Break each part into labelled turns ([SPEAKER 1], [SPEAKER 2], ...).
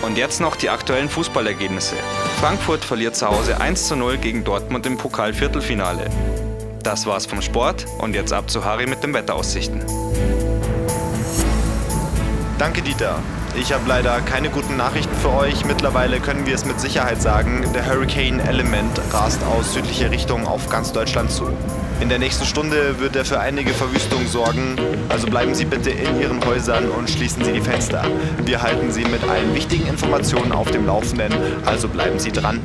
[SPEAKER 1] Und jetzt noch die aktuellen Fußballergebnisse. Frankfurt verliert zu Hause 1:0 gegen Dortmund im Pokal-Viertelfinale. Das war's vom Sport und jetzt ab zu Harry mit den Wetteraussichten.
[SPEAKER 2] Danke Dieter. Ich habe leider keine guten Nachrichten für euch. Mittlerweile können wir es mit Sicherheit sagen, der Hurricane Element rast aus südlicher Richtung auf ganz Deutschland zu. In der nächsten Stunde wird er für einige Verwüstung sorgen, also bleiben Sie bitte in Ihren Häusern und schließen Sie die Fenster. Wir halten Sie mit allen wichtigen Informationen auf dem Laufenden, also bleiben Sie dran.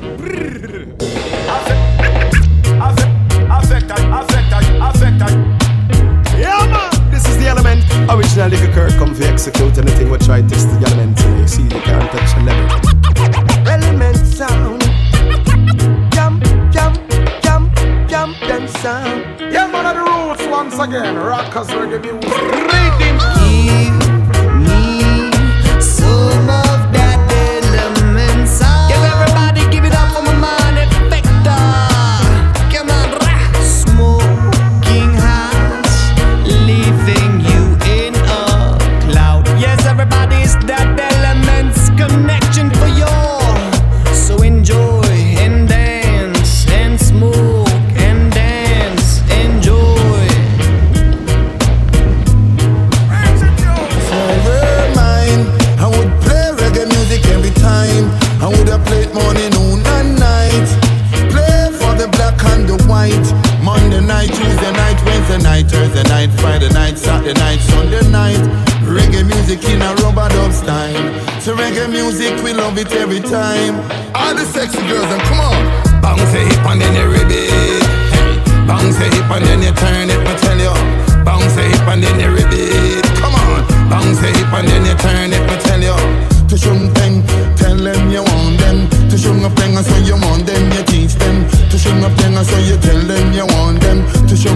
[SPEAKER 3] Yeah man, this is the Element. Original Liquor Kirk come for execute anything we try test the Element today. See they can't touch the level. Element sound. Jump, jump, jump, jump and sound. Yeah man of the roots once again. Rockers reggae music. Reading.
[SPEAKER 4] Give me some of that Element sound. Give everybody, give it up for my man Effector. Come on, smoking hot, leaving you in a cloud. Yes, everybody's that Elements connection for you. So enjoy and dance and smoke and dance, enjoy.
[SPEAKER 5] Forever mine, I would play reggae music every time. I would have played morning, noon and night. Play for the black and the white. Monday night, Tuesday night, Wednesday night, Thursday night, Friday night, Saturday night, Sunday night. Reggae music in a rubber dub style. So reggae music, we love it every time. All the sexy girls, and come on. Bounce a hip and then you ribby. Hey, bounce a hip and then you turn it, I tell you. Bounce a hip and then you ribby. Come on. Bounce a hip and then you turn it, I tell you. To shung peng, tell them you want them. To shung a peng, so you want them, you teach them. To shung a peng, so you tell them you want them. To shung.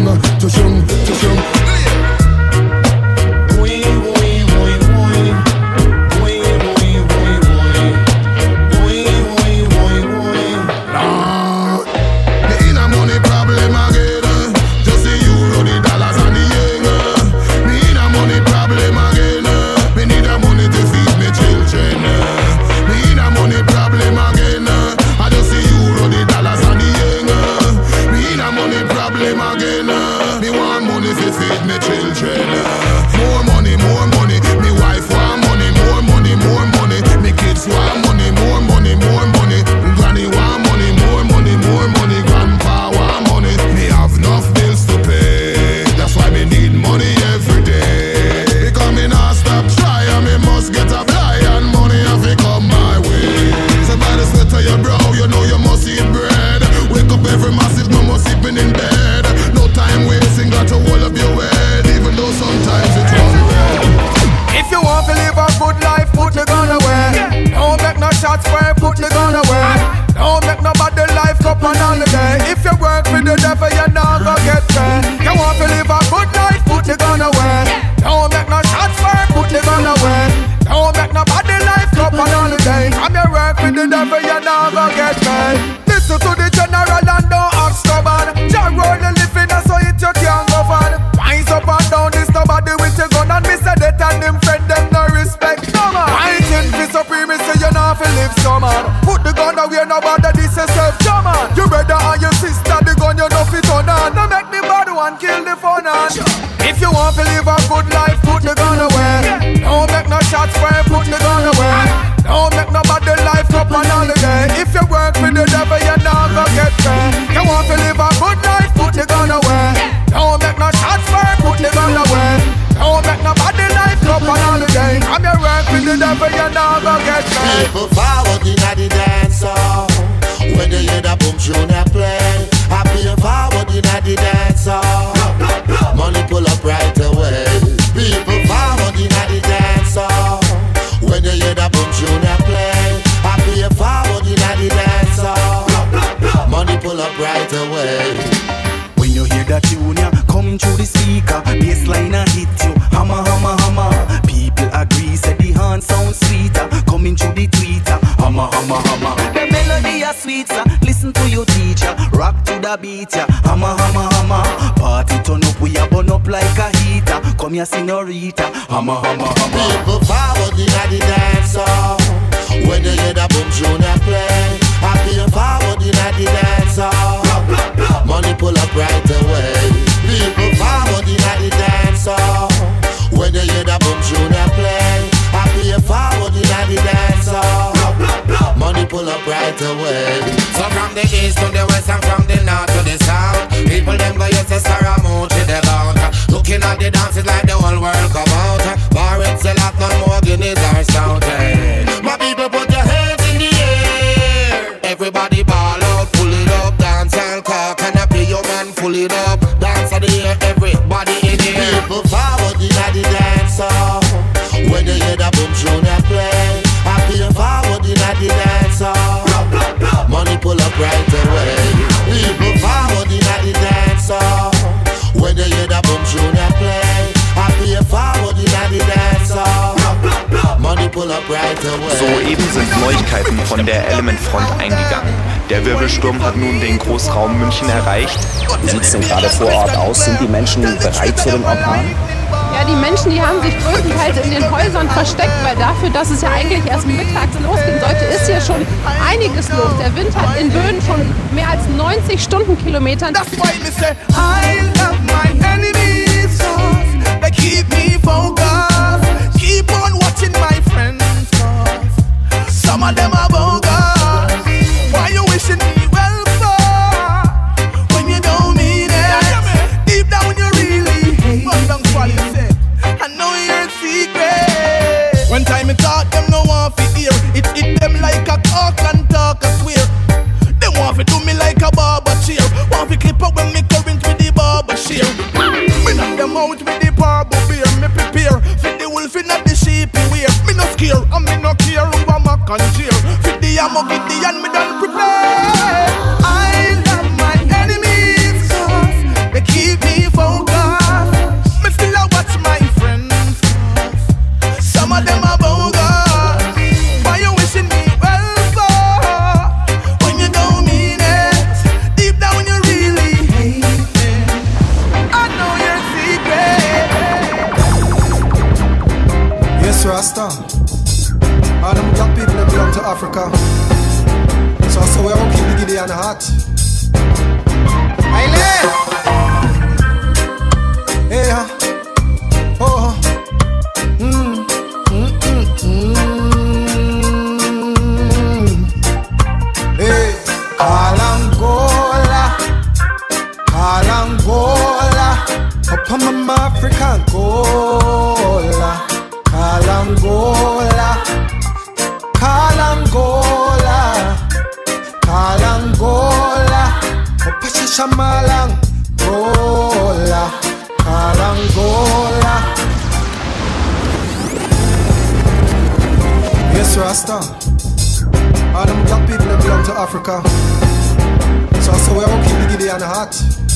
[SPEAKER 6] People forward in the dance hall. When you hear the boom tune I play, I feel forward in the dance hall. Money pull up right away. People forward in the dance hall. When you hear the boom tune I play, I feel forward in the dance hall. Money pull up right away.
[SPEAKER 4] When you hear that tune, yeah, coming through the speaker, bassline a hit you, hammer, hammer, hammer. People agree, say the hand sound sweeter, coming through the tweeter, hammer, hammer, hammer. The melody a sweet, sir. Listen to your teacher, rock to the beat, yeah, hammer, hammer, hammer. Party turn up, we a burn up like a heater. Come here, senorita, hammer, hammer, hammer.
[SPEAKER 6] People forward in the dance hall. When you hear the boom tune I play, I feel forward in the dance hall. Money pull up right away. People forward in the dance hall. When you hear the boom tune I play, I feel forward in the dance hall. Money pull up right away. So from the east to the west and from the north to the south, people them go use the Scaramucci the bout. Looking at the dances like the whole world come out. Bar itself, none more Guinness or stout. My people put your hands in the air. Everybody ball out, pull it up, dance and cock. And I play your man, pull it up, dance of the air. Everybody in here. People forward in the dance hall. When you hear the boom tune I play, I feel forward in the dance hall. Money pull up right away. People forward in the dance hall. When you hear the boom tune I play, I feel forward in the dance hall. Money pull up right away.
[SPEAKER 2] Soeben sind Neuigkeiten von der Element Front eingegangen. Der Wirbelsturm hat nun den Großraum München erreicht.
[SPEAKER 7] Wie sieht es denn gerade vor Ort aus? Sind die Menschen bereit für den Orkan?
[SPEAKER 8] Ja, die Menschen, die haben sich größtenteils in den Häusern versteckt, weil dafür, dass es ja eigentlich erst mittags losgehen sollte, ist hier schon einiges los. Der Wind hat in Böen von mehr als 90 Stundenkilometern.
[SPEAKER 9] That's why me say I love my enemies, cause they keep me focused. Keep on watching my friends, cause some of them are bogus. Why you wishing me well for when you don't mean it? Deep down you really hate. I know your secret. One time it taught them no one fi hear. It hit them like a cock and talk I swear. They want fi do me like a barber chair. Want fi clip up when me current with the barber shear. Me knock them out with the barber beer. Me prepare fit the wolf in the sheep wear. Me no scare and me no care who a mock and cheer. Fit the ammo get the and me done prepare. I love my enemies cause they keep me focused. My friends, some of them are bogus. Why you wishing me well for when you don't mean it? Deep down you really hate it. I know your secret.
[SPEAKER 3] Yes, Rasta. All them black people that belong to Africa. So I say we all keep the giddy and hot. Hey, oh, Hey, Kalangola, up on my African Angola, Kalangola, up on Shamalang, Gola, Kalangola. Yes, Rasta. All them black people that belong to Africa. So I say we all keep the giddy and hot.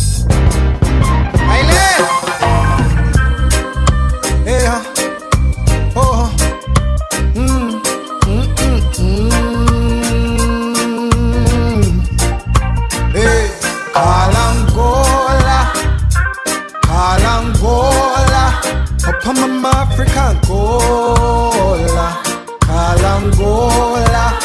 [SPEAKER 3] Hey, oh, Hey, Kalangola, up on my African Angola, Kalangola,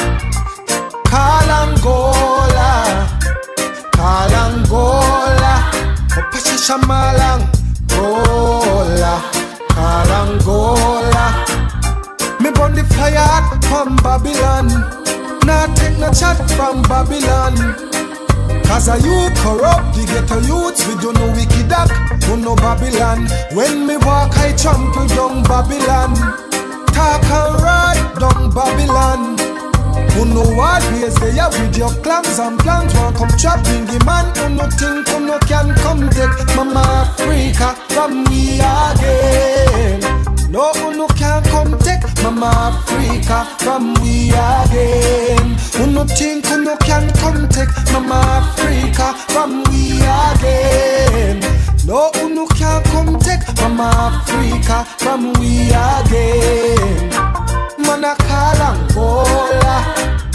[SPEAKER 3] up on Shamalang, Gola, Kalangola. Me burn the fire from Babylon. Nah take no chat from Babylon. Cause a youth corrupt, the ghetto youths, we do no wicked act, do no Babylon. When me walk, I trample down Babylon. Talk and ride down Babylon. Who know what ways they are with your clans and plans. Won't come trapping the man, who no think, who no can come take Mama Africa from me again. No, who no can come take Mama Africa from me again. Who no think, who no can come take Mama Africa from me again. No, who no can come take Mama Africa from me again. Man a Kalangola,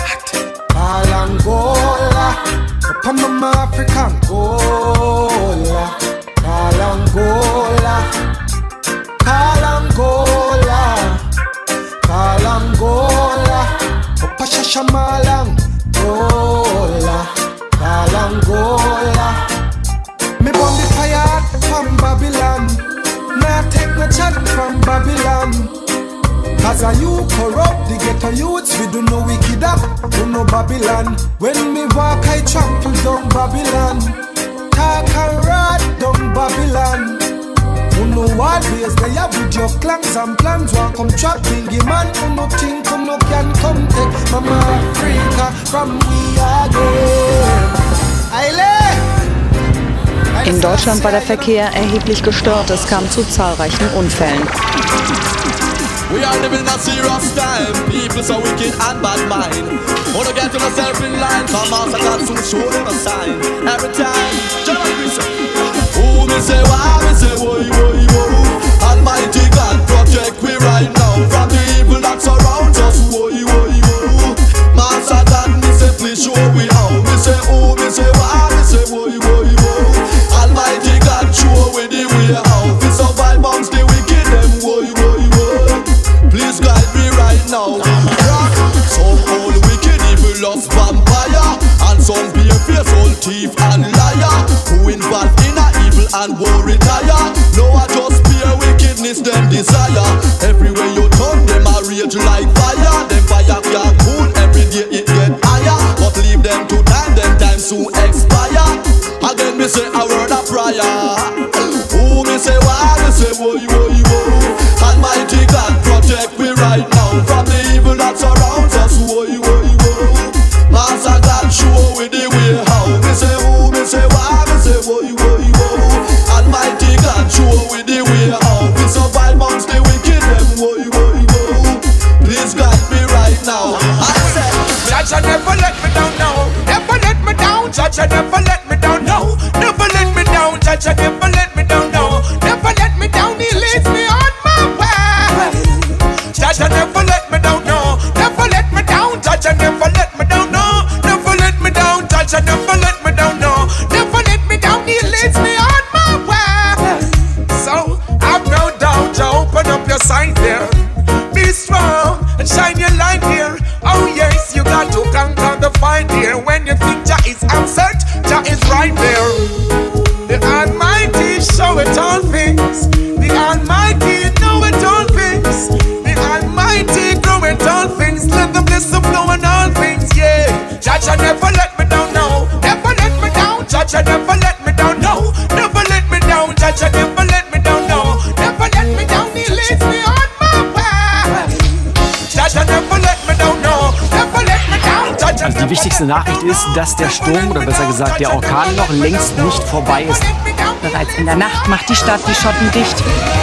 [SPEAKER 3] up on Mama Africa Angola, Kalangola, up Babylon. Cause are you corrupt, the ghetto youths, we do no wicked up, do no Babylon. When me walk, I trample down Babylon. Talk and rot down Babylon. Who know what ways they have with your clans and plans. Want come trap bingy man, who no think, who no can come take Mama Africa from we again.
[SPEAKER 10] In Deutschland war der Verkehr erheblich gestört. Es kam zu zahlreichen Unfällen.
[SPEAKER 11] We are living a serious time. People so wicked and bad mind. Wanna get yourself in line. Come out and got to show them a sign. Every time, join me say, oh me say why, me say whoa, whoa, whoa. Almighty God protect me right now from the evil that surrounds us. Whoa, whoa, whoa. Master God, me say please show me how. Me say oh, me say why, me say whoa, whoa, whoa. Almighty God show me the way how. We survive amongst the wicked them. Whoa, whoa, whoa. Please guide me right now. Some old wicked evil lost vampire, and some bare-faced old thief and liar, who involved in a evil and won't retire. No, I just pure wickedness them desire. Everywhere you turn them a rage like fire. Them fire can't cool, every day it get higher. But leave them to time, them time soon expire. Again me say a word of prayer. Oh, me say why, me say whoa, whoa, whoa. Almighty God protect me right now from the evil that surrounds us. Whoa, whoa, whoa. Master God show me the way how. Me say who, me say why, me say whoa, whoa, whoa. Almighty God show me the way how. We survive amongst the wicked them. Whoa, whoa, whoa. Please guide me right now. I said,
[SPEAKER 9] Jaja never let me down, no. Never let me down. Jaja never let me down, no. Never let me down. Jaja never let me down, no. Never let me down. He leads me on my way. Jaja never let me down, no. Never let me down. Jaja never let me down, no. Never let me down. Jaja never let me down, no. Never let me down. He leads me on my way. So I've no doubt to open up your sight there. Be strong and shine your light here. Oh yes, you got to conquer the fight here. When you think Jah is absent, Jah is right there. The Almighty show it all things. The Almighty know it all things. The Almighty grow it all things. Let the blessing flow in all things, yeah. Jaja never let me down, no. Never let me down. Jaja never let me down, no. Never let me down. Jaja never let me down, no. Never let me down. He leads me on my way. Jaja never let me down, no. Never let me down. Jaja
[SPEAKER 12] Also die wichtigste Nachricht ist, dass der Sturm, oder besser gesagt der Orkan, noch längst nicht vorbei ist.
[SPEAKER 10] Bereits in der Nacht macht die Stadt die Schotten dicht.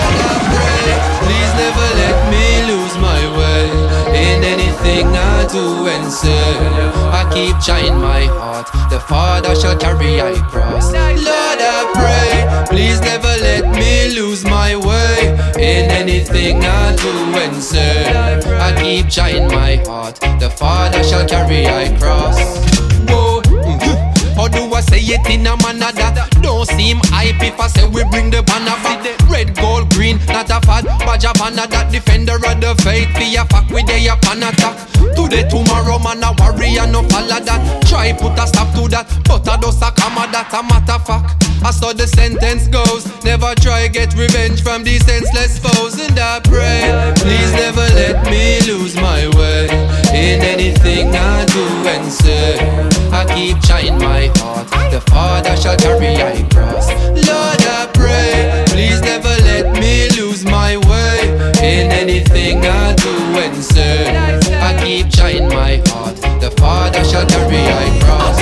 [SPEAKER 13] Please never let me lose my way in anything I do and say. I keep trying my heart, the Father shall carry I cross. Lord, I pray, please never let me lose my way in anything I do and say. I keep trying my heart, the Father shall carry I cross. Whoa. How do I say it in a manner that don't seem hype if I say we bring the banner back? Red, gold, green, not a fad, badge of honor that defender of the faith. Be a fuck with a pan attack. Today, tomorrow, man, a warrior, no follow that. Try put a stop to that, but I don't suck a that a matter fact. I saw the sentence goes, never try get revenge from these senseless foes. And I pray, please never let me lose my way in anything I do and say. I keep trying my heart, the Father shall carry I cross. Lord, I pray, please never let me lose my way in anything I do and say. I keep trying my heart, the Father shall carry I cross.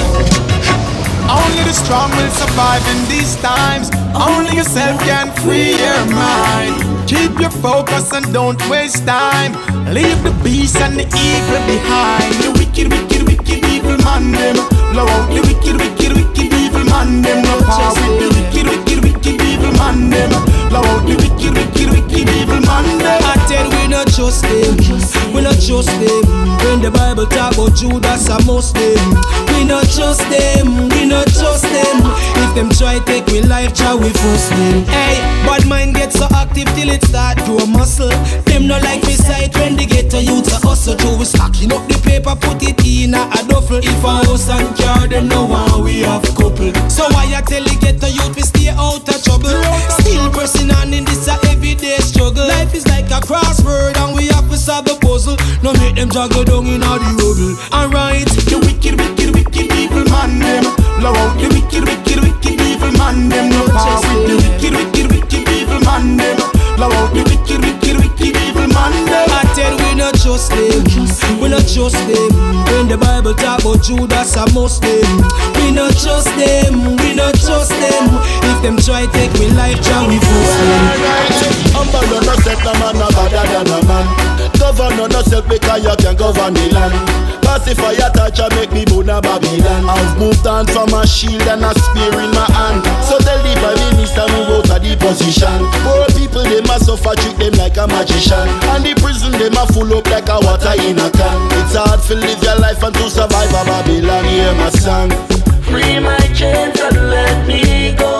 [SPEAKER 9] Only the strong will survive in these times. Only yourself can free your mind. Keep your focus and don't waste time. Leave the beast and the evil behind. The wicked, wicked, wicked evil man them. Blow out the wicked, wicked, wicked evil man them. No power with the wicked, wicked, wicked evil man them. Blow out the wicked, wicked, wicked evil man them.
[SPEAKER 14] I tell we not trust them, we not trust them. When the Bible talk about Judas a Muslim, we not trust them, we not trust them. If them try take we life, try we force them. Hey, bad mind get so active till it start to a muscle. Them no like me sight when they get to youth a hustle. So we stacking up the paper, put it in a duffel. If a house and car, them no one we have couple. So why I tell you get to youth we stay out of trouble. Still pressing on in this a everyday struggle. Life is like a crossword, and we have to solve the puzzle. No make them juggle down in all the rubble. Alright, the wicked, wicked, wicked evil man them. Blow out the wicked, wicked, wicked evil man them. No power with the wicked, wicked, wicked evil man them. Blow out the wicked, wicked, wicked evil man them. I tell we not trust them, we not trust them. When the Bible talk about Judas and Muslim, we not trust them, we not trust them. If them try take me life, shall we force them?
[SPEAKER 5] Humble no self, no man no better than a man. Govern no self because you can govern the land. Pacify a touch and make me born a Babylon. I've moved on from a shield and a spear in my hand. So tell the Prime Minister move out of the position. Poor people they must suffer, treat them like a magician. And the prison they must full up like a water in a can. It's hard to live your life and to survive a Babylon. Hear my song.
[SPEAKER 15] Free my chains and let me go.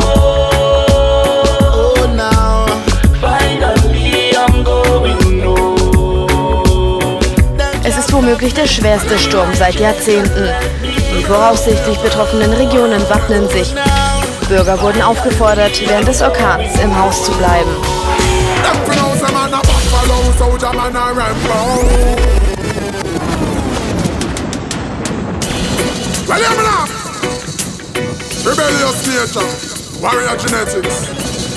[SPEAKER 5] Oh now
[SPEAKER 15] finally I'm going home.
[SPEAKER 10] Es ist womöglich der schwerste Sturm seit Jahrzehnten. Die voraussichtlich betroffenen Regionen wappnen sich. Bürger wurden aufgefordert, während des Orkans im Haus zu bleiben.
[SPEAKER 16] Rebellious nature, warrior genetics.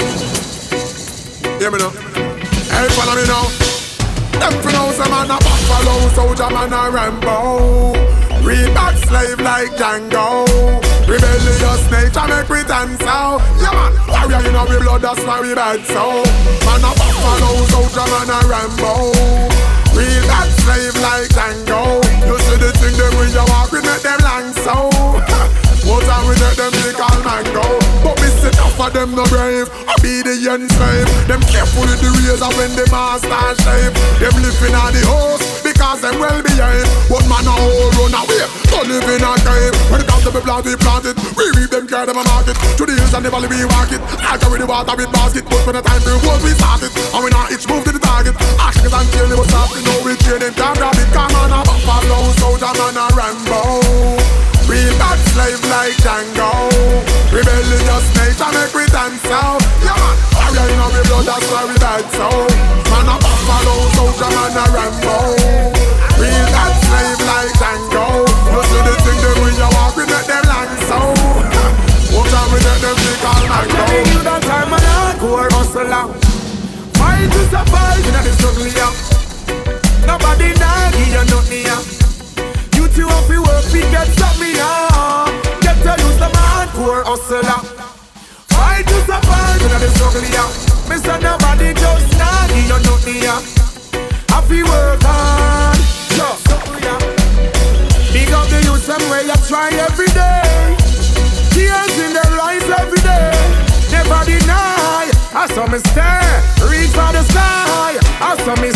[SPEAKER 16] Hear me now? Hey, follow me now. Them pronounce a man a buffalo, soldier man a Rambo. Real back slave like Django. Rebellious nature make we dance out. Yeah man, warrior you know we blood, that's why we bad so. Man a buffalo, soldier man a Rambo. Real back slave like Django. You see the thing them when you walk with make them lang so. What time we let them take all mango. But me sit up for them no brave. Obedient slave. Them careful with the razor when the master shave. Them living on the house because them well behaved. But man a whole run away, don't live in a cave. When it comes to be planted, we plant it. We reap them, carry them and market. To the hills and the valley we walk it. I carry the water with basket. But when the time to work we start it. And we not each move to the target. Actions and kill them, but stop it. No we train them, can't grab it. Come on a buffalo, soldier man a Rambo. Real bad slave like Django. Rebellious nature make we dance out. Yeah man, warrior you know we blood, that's why we bad so. Man a buffalo, soldier man a Rambo. Real bad slave like Django. You see the thing them when you walk we make them lang so. What time we let them take all night go. I'm telling you that I'm an hardcore hustler. Fight to survive in the struggle yeah. Nobody nah give you nothing yeah. You have to work, we get something on. Get to use the hardcore hustler. Fight to survive in the struggle, yeah. Mr. Nobody just not give you nothing, yeah. Have to work hard, yeah. Big up the youth, some way you try every day. Tears in their eyes every day. Never deny, I saw me stare. Reach for the sky, I saw me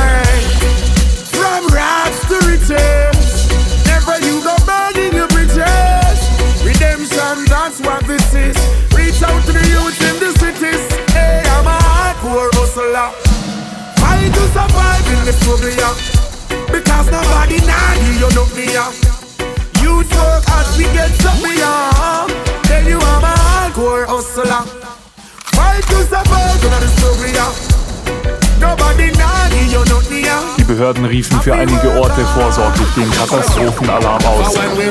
[SPEAKER 16] say. From rags to riches. You go burning your bridges. Redemption, that's what this is. Reach out to the youth in the cities. Hey, I'm a hardcore hustler. Fight to survive in the struggle, yeah. Because nobody nah give you nothing, yeah. Youth work as we get something, yeah. Tell you I'm a hardcore hustler. Fight to survive in the struggle, yeah.
[SPEAKER 17] Die Behörden riefen für einige Orte vorsorglich den Katastrophenalarm aus.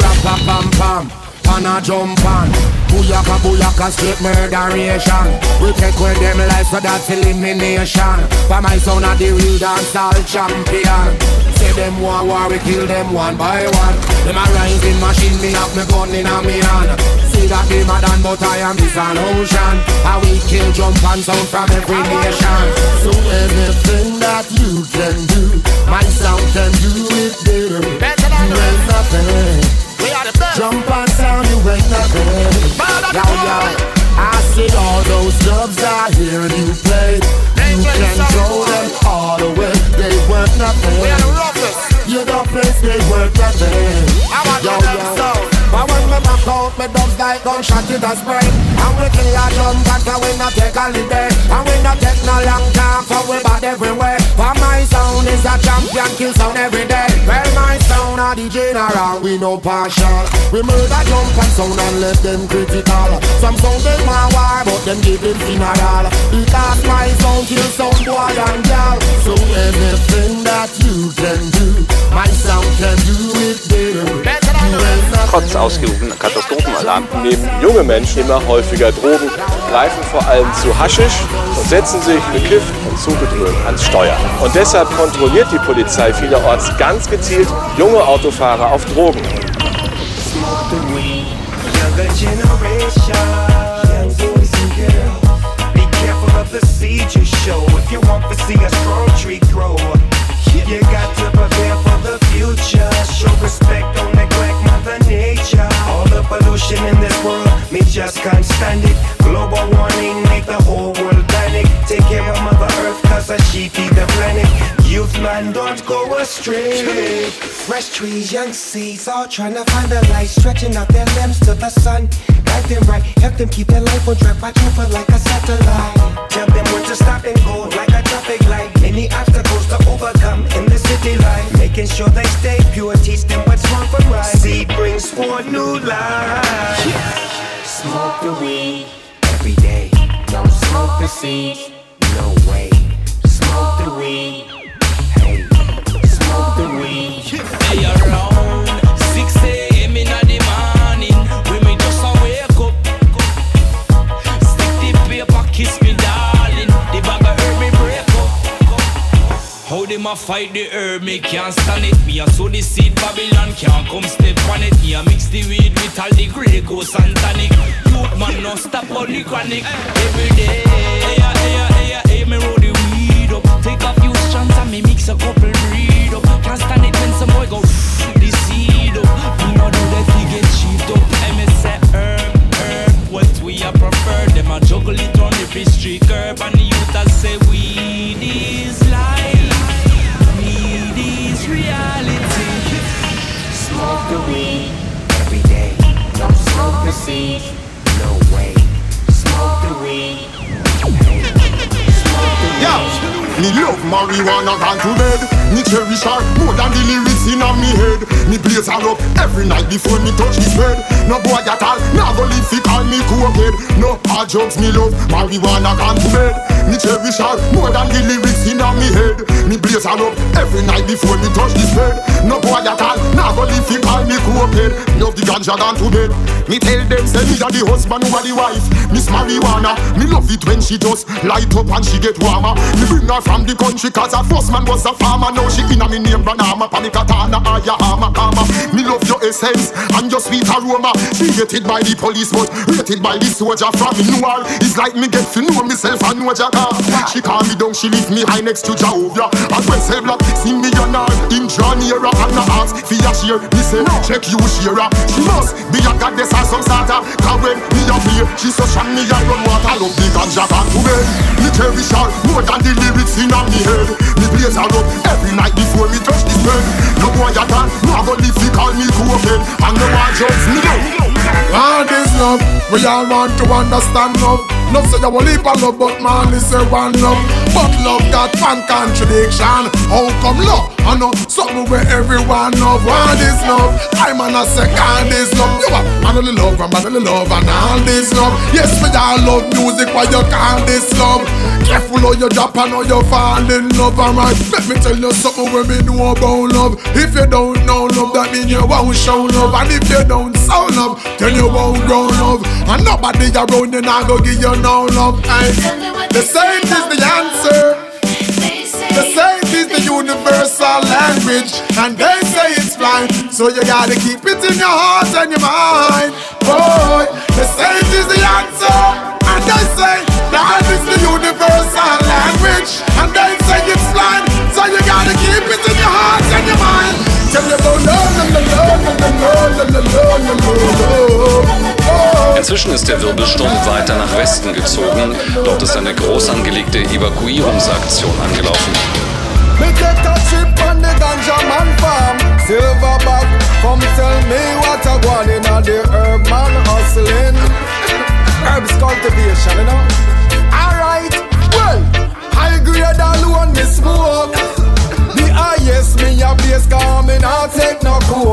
[SPEAKER 18] Booyaka, booyaka, straight murderation. We take with them life, so that's elimination. For my son of the real dancehall champion. Say them war, we kill them one by one. Them a rising machine, me have me gun in a me hand. See that they mad and but I am this an ocean. How we kill, jump and sound from every nation.
[SPEAKER 6] So anything that you can do, my sound can do it better. You ain't nothing. Jump and sound, you ain't nothing. Yo, I see all those dubs I hear you play. You can throw them all away. They worth nothing. You don't place, they worth nothing. Yo.
[SPEAKER 18] But when me back out, me dubs like gunshot in the spray. And we kill a drum back and we not take holiday. And we not take no long time, so we bad everywhere. For my sound is a champion, kill sound every day. Well, my sound are the general, we no partial. We murder jump and sound and let them critical. Some sound they want war, but them give them funeral. Because my sound kill some boy and girl. So anything that you can do, my sound can do it better.
[SPEAKER 19] Trotz ausgerufener Katastrophenalarm nehmen junge Menschen immer häufiger Drogen, greifen vor allem zu Haschisch und setzen sich bekifft und zugedröhnt ans Steuer. Und deshalb kontrolliert die Polizei vielerorts ganz gezielt junge Autofahrer auf Drogen.
[SPEAKER 20] You got to prepare for the future. Show respect, don't neglect Mother Nature. All the pollution in this world, me just can't stand it. Global warming, make the whole world panic. Take care of Mother Earth, cause she feed the planet. Youth man, don't go astray.
[SPEAKER 21] Fresh trees, young seeds, all trying to find the light. Stretching out their limbs to the sun. Guide them right, help them keep their life on track. Watch over like a satellite.
[SPEAKER 20] Tell them when to stop and go, like a traffic light. Any obstacles to overcome in the city life. Making sure they stay pure, teach them what's wrong from right. Seed brings forth new life.
[SPEAKER 21] Smoke the weed every day. Don't smoke the seed, no way. Smoke the weed, hey. Smoke the weed.
[SPEAKER 22] Hey, around 6 a.m. in the morning, when me just wake up, stick the paper, kiss me darling. The bag of herb me break up. How them a fight the herb, me can't stand it. Me a sow the seed, Babylon can't come step on it. Me a mix the weed with all the Grey Goose and tonic. Youth man no stop on the chronic. Every day, hey, me roll the weed up. Take a few strands and me mix a couple breed up. Can't stand it when some boy go the seed up. Me no do that he get cheaped up. Me say herb, what we a prefer. Them a juggle it on the street curb. And the youth a say weed is life, weed is reality.
[SPEAKER 21] Smoke the weed every day. Don't smoke the seed, no way. Smoke the weed, hey. Smoke the weed.
[SPEAKER 18] Me love marijuana gone to bed. Me cherish her more than the lyrics in me head. Me blaze her up every night before me touch this bed. No boy at all, now go live fi call me cokehead. No hard drugs me love, marijuana gone to bed. Me cherish her more than the lyrics in me head. Me blaze her up every night before me touch this bed. No boy at all, now go live fi call me cokehead. Love the ganja gone to bed. Me tell them say me a the husband who a the wife. Miss marijuana, me love it when she just light up and she get warmer. Me bring her from the country cause her first man was a farmer. Now she in a me name Branama, Panikatana, Aya, Hama, Kama. Me love your essence and your sweet aroma. She hated by the police but rated by the soldier from Noir. It's like me get to know myself and know Jaka. She calm me down, she leave me high next to Jehovah. And when Cell Block see me on her in John era and no ask for your share. Me say, check you share. She must be a goddess or some sort of. Cause when me a play, she so shine me and run water. Love the ganja back to bed. Me cherish her more than the lyrics in me head. Me blaze her up every night before me touch this bed. No boy a can, no go live fi call me cokehead. And no one judge me down.
[SPEAKER 16] God is love, we all want to understand love. Love say you will leave a love, but man is say one love. But love got one contradiction. How come love? I know something where everyone love. One is love, I'm on a second is love. You are manly love and manly love and all this love. Yes, we all love music, why you call this love? Careful how you drop and how you fall in love. Alright, let me tell you something where me know about love. If you don't know love, that means you won't show love. And if you don't show love, then you won't grow love. And nobody around you not go give you no love. The saint is the answer. The saint is the universal language. And they say it's blind, so you gotta keep it in your heart and your mind. Boy, the saint is the answer. And they say that is the universal language. And they say it's blind, so you gotta keep it in your heart and your mind. Tell you about
[SPEAKER 23] Inzwischen ist der Wirbelsturm weiter nach Westen gezogen. Dort ist eine groß angelegte Evakuierungsaktion angelaufen.
[SPEAKER 24] Me take a trip on the ganja man farm. Silverback, come tell me what I want in the herb man hustling. Herbs cultivation, you know. Alright, well, high grade alone me smoke. The highest me a place coming, I'll take no coke.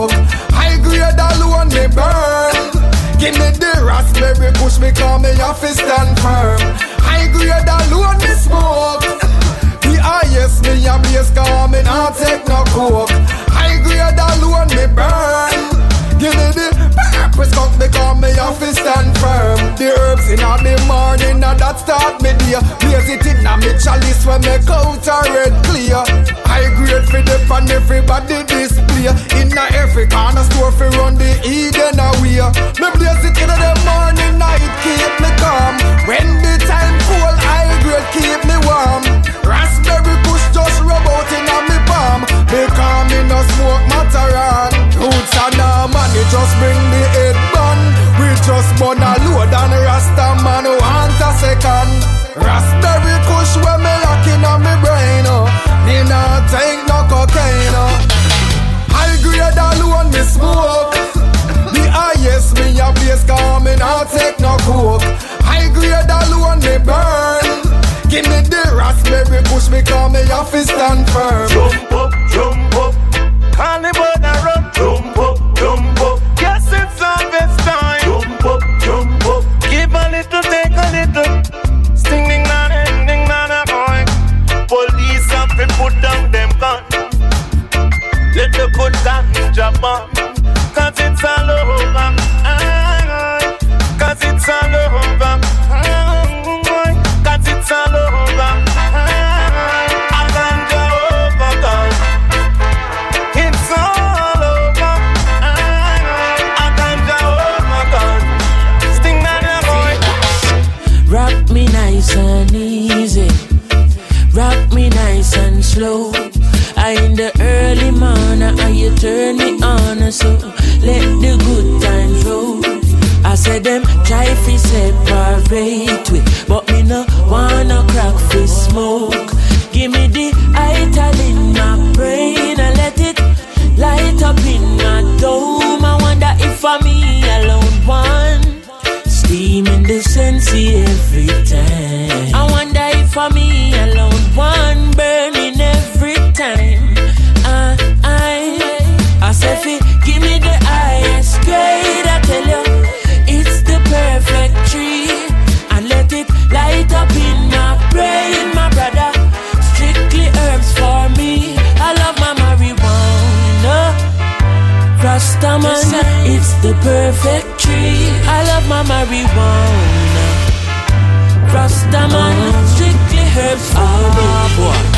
[SPEAKER 24] raspberry push me call me office stand firm. High grade alone me smoke. The highest me a blaze call me not take no coke. High grade alone me burn. Give me the purpose skunk me call me office stand firm. The herbs in the morning and that start me day. Blaze it in a me chalice when me out a red clear. High grade for the pan everybody display. In a every corner store for run the Eden away. Me blaze it in the morning night keep me calm. When the time cold high grade keep me warm. Raspberry push just rub out in a me palm. Because me no smoke Mataran. Roots and money just bring the head bun. We just burn a load and Rasta man want a second. Raspberry kush when me lock in on me brain. Me not take no cocaine. High grade alone me smoke. The highest me a blaze cause me not take no coke. High grade alone me burn. Give me the raspberry push me call me office stand firm.
[SPEAKER 20] Jump up, carnival and run. Jump up, yes it's harvest time. Jump up, give a little, take a little. Sting ding na boy. Police have to put down them gun. Let the good ganja bomb. Cause it's all over. Cause it's all over. Cause it's all over. A ganja overcome. It's all over. A ganja overcome. Sting na boy.
[SPEAKER 1] Rock me nice and easy. Rock me nice and slow. I in the early morning and you turn me on. So let the good times roll. I said them try fi separate we, but me no wanna crack fi smoke. Give me the ital in my brain and let it light up in my dome. I wonder if for me alone one steam in the sensei every time. I wonder if for me alone one burning every time. I say fi give me the highest grade. I tell you it's the perfect tree and let it light up in my brain, my brother. Strictly herbs for me. I love my marijuana. Rastaman, it's the perfect tree. I love my marijuana. Rastaman, strictly herbs for me. Boy.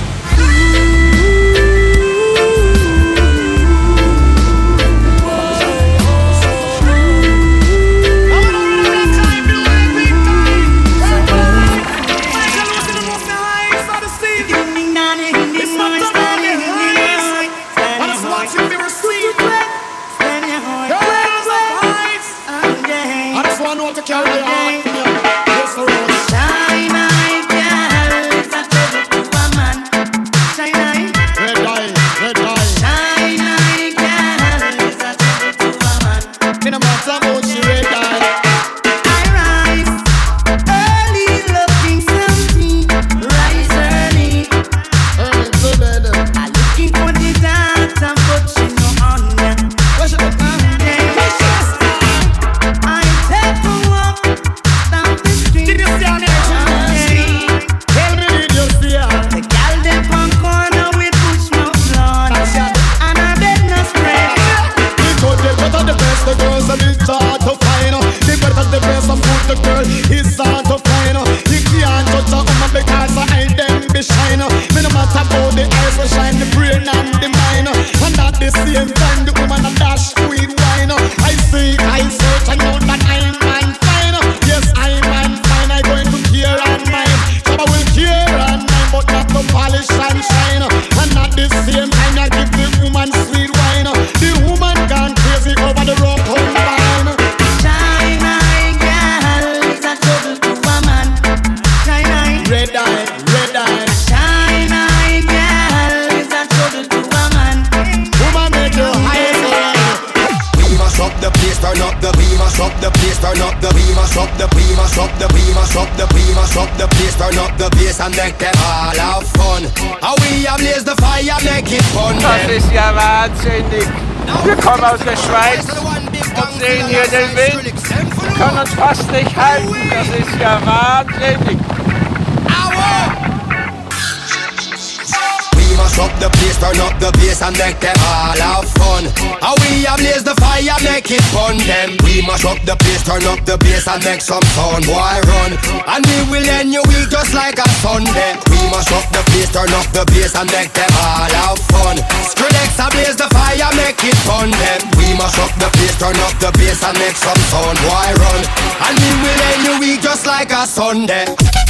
[SPEAKER 3] And make them all have fun. How we ablaze the fire, make it fun.
[SPEAKER 2] Das ist ja wahnsinnig. Wir kommen aus der Schweiz. und sehen hier den Wind. Wir können uns fast nicht halten, das ist ja wahnsinnig.
[SPEAKER 18] Mash up the place, turn up the bass and make them all have fun. How we ablaze the fire, make it fun them. We mash up the place, turn up the bass and make some sound, boy run. And we will end your week just like a Sunday. We mash up the place, turn up the bass and make them all have fun. Skrillex ablaze the fire, make it fun them. We mash up the place, turn up the bass and make some sound, boy run. And we will end your week just like a Sunday.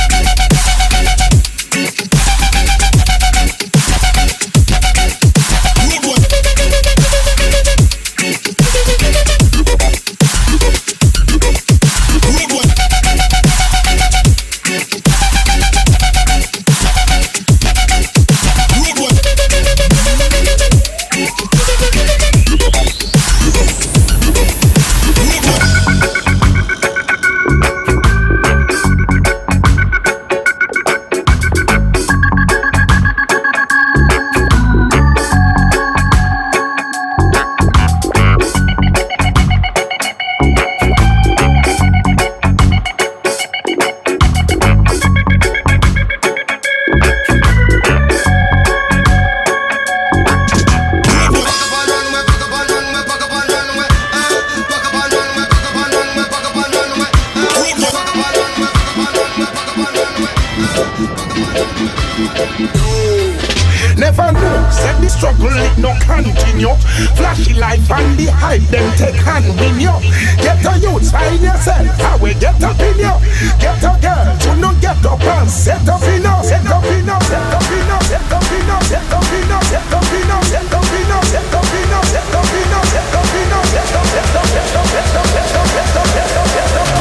[SPEAKER 16] Never know, said the struggle it no continue. Flashy life and the hype, them take hand win you. Get a youth, find yourself, how we get up in you. Get a girl, you no get up and set up in you. Set up in you, set up in you, set up in you, set up in you, set up in you, set up in you, set up in you, set up in you, set up in you, set up, set up, set up, set up, set up, set up, set up, set up.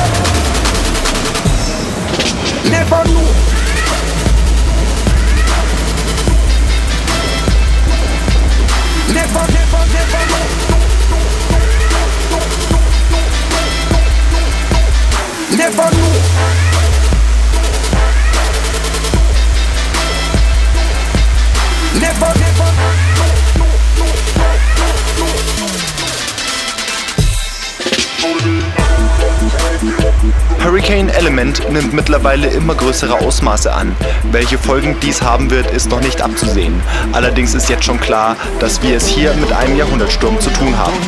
[SPEAKER 16] Never know. Never, never, never know. Never know. Never, never.
[SPEAKER 4] Hurricane Element nimmt mittlerweile immer größere Ausmaße an. Welche Folgen dies haben wird, ist noch nicht abzusehen. Allerdings ist jetzt schon klar, dass wir es hier mit einem Jahrhundertsturm zu tun haben.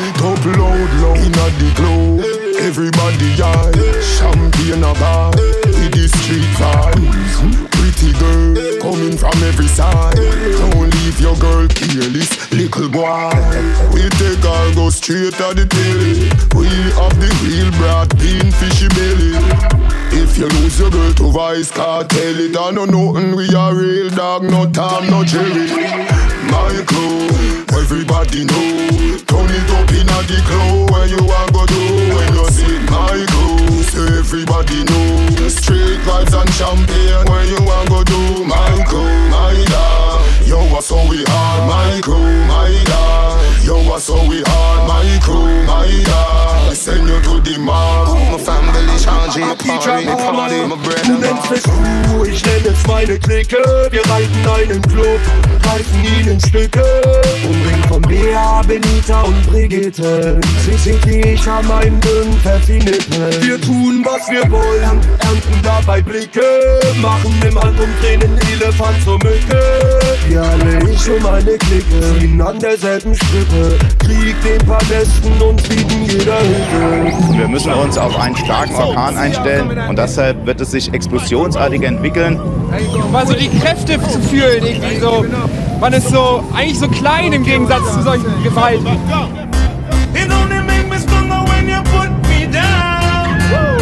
[SPEAKER 16] Everybody yard, champagne a bar, with the street vibes. Pretty girl, coming from every side. Don't leave your girl careless, little boy. We take her, go straight to the telly. We have the real broad bean fishy belly. If you lose your girl to Vice Cartel, it I know nothing. We a real dog, no Tom, no Jerry. My crew, everybody know. Turn it up in a the club, where you a go do when you see my crew. So everybody know. Straight vibes and champagne, where you a go do my crew, my dog. Yo, what's so we are, my crew, my dog. Yo, what's so we are, my crew, my dog. I send you to the mall.
[SPEAKER 18] My family changing, party, my bread.
[SPEAKER 7] Du nennst es Crew, ich nenn es meine Clique. Wir reiten einen Club, reißen ihn in Stücke. Umbringen von Bea, Benita und Brigitte. Sie sind wie ich an meinen dünnen Pfeffinippen. Wir tun, was wir wollen, ernten dabei Blicke. Machen im Hand und drehen den Elefant zur Mücke. Wir alle, ich und meine Clique, ziehen an derselben Strippe. Krieg den Palästen und bieten jeder Hilfe.
[SPEAKER 8] Wir müssen uns auf einen starken Orkan einstellen und deshalb wird es sich explosionsartig entwickeln.
[SPEAKER 25] Mal so die Kräfte zu fühlen, irgendwie so. Man ist so eigentlich so klein im Gegensatz zu solchen Gewalten.
[SPEAKER 21] It only make me stronger when you put me down.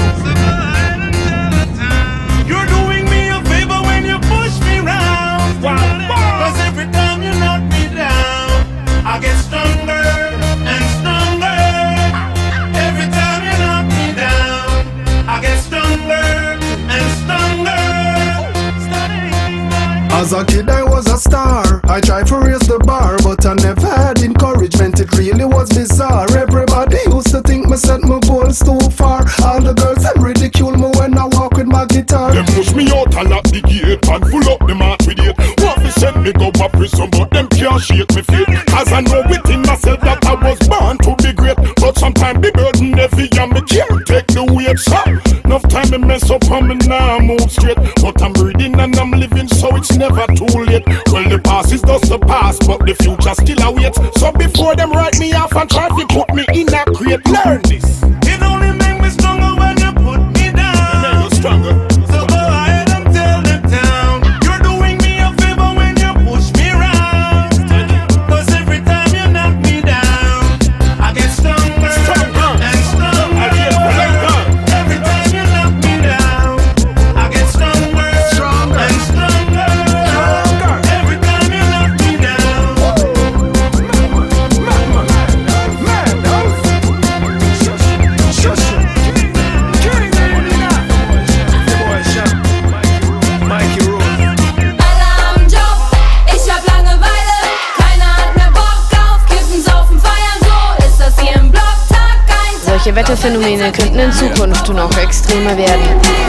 [SPEAKER 21] You're doing me a favor when you push me round. Cause every time you knock me down, I get stronger and stronger. Every time you knock me down, I get stronger and stronger.
[SPEAKER 24] As a kid I was a star, I tried to raise the bar, but I never had encouragement, it really was bizarre. Everybody used to think me set my goals too far. All the girls them ridicule me when I walk with my guitar.
[SPEAKER 16] Them push me out and lock the gate and full up the mark with it. Want to send me go to prison, but them can't shake me feet. Cause I know within myself that I was born to be great. But sometimes the burden heavy and me can't take the weight. So enough time me mess up and me now move straight. But I'm breathing and I'm living, so it's never too late. Well, the past is just the past, but the future still awaits. So before them write me off and try to put me in a crate, learn this.
[SPEAKER 21] It only make me stronger when you put me down.
[SPEAKER 16] It make you stronger.
[SPEAKER 21] So go ahead and tell the town you're doing me a favor when you push me round. Cause every time you knock me down, I get stronger and stronger. Every time you knock me down, I get stronger and stronger. Every time you knock me down.
[SPEAKER 9] Alarmjob, ich hab Langeweile. Keiner hat mehr Bock auf Kiffen, Saufen, Feiern. So ist das hier im Block Tag 1.
[SPEAKER 10] Solche Wetterphänomene könnten in Zukunft noch extremer werden.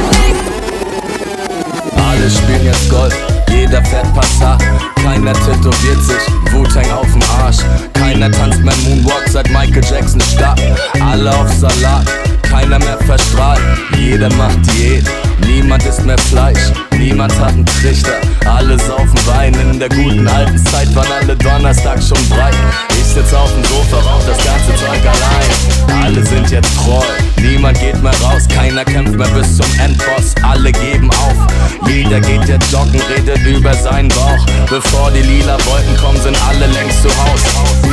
[SPEAKER 11] Alle spielen jetzt Golf, jeder fährt Passat. Keiner tätowiert sich, Wu-Tang auf dem Arsch. Keiner tanzt mehr Moonwalk seit Michael Jackson starb. Alle auf Salat, keiner mehr verstrahlt. Jeder macht Diät, niemand isst mehr Fleisch. Niemand hat einen Trichter, alle saufen Wein. In der guten alten Zeit waren alle Donnerstag schon breit. Ich sitz auf dem Sofa, rauch das ganze Zeug allein. Alle sind jetzt treu, niemand geht mehr raus. Keiner kämpft mehr bis zum Endboss, alle geben auf. Jeder geht jetzt joggen, redet über seinen Bauch. Bevor die lila Wolken kommen, sind alle längst zu Haus.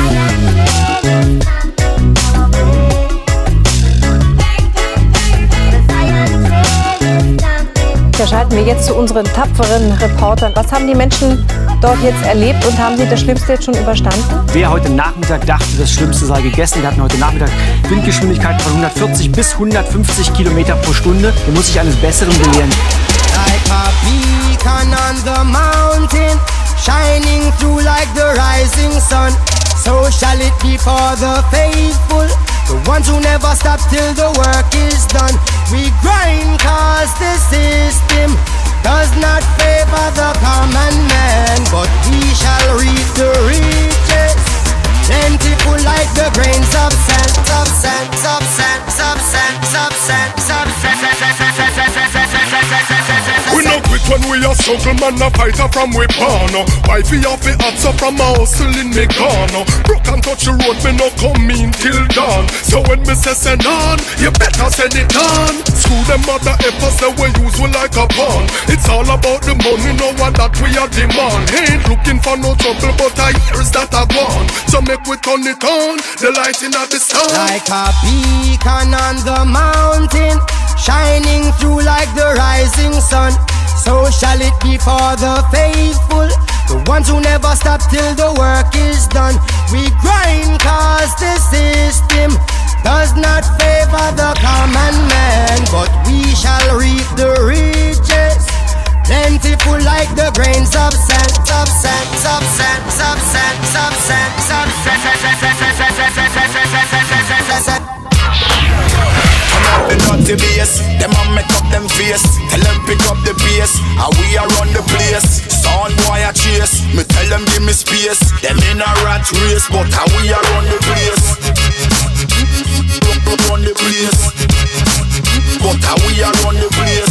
[SPEAKER 12] Da schalten wir jetzt zu unseren tapferen Reportern. Was haben die Menschen dort jetzt erlebt und haben sie das Schlimmste jetzt schon überstanden?
[SPEAKER 13] Wer heute Nachmittag dachte, das Schlimmste sei gegessen, wir hatten heute Nachmittag Windgeschwindigkeiten von 140 bis 150 Kilometer pro Stunde, der muss sich eines Besseren belehren.
[SPEAKER 14] Like a beacon on the mountain, shining through like the rising sun. So shall it be for the faithful, the ones who never stop till the work is done. We grind cause the system does not favor the common man, but we shall reap the riches, plentiful like the grains of sand, of sand, of sand, of sand, of sand, of sand.
[SPEAKER 16] We no quit when we a struggle, man a fighter from we born. Why we have the answer from a hustle in me corner. Broke and touch the road, me no come in till dawn. So when me say send on, you better send it on. Screw them mother effers, they will use we like a pawn. It's all about the money, no one that we a demand. Ain't looking for no trouble, but I hears that I gone. So make we turn it on, the light in the sun.
[SPEAKER 14] Like a beacon on the mountain, shining through like the rising sun. So shall it be for the faithful, the ones who never stop till the work is done. We grind cause the system does not favor the common man, but we shall reap the riches, plentiful like the grains of sand, of sand, of sand, of sand, of sand, of sand.
[SPEAKER 18] The dirty bass, them a make up them face. Tell them pick up the pace, and we a run the place. Sound boy a chase, me tell them give me space. Them in a rat race, but how we a run the place. Run the place, but how we a run the place.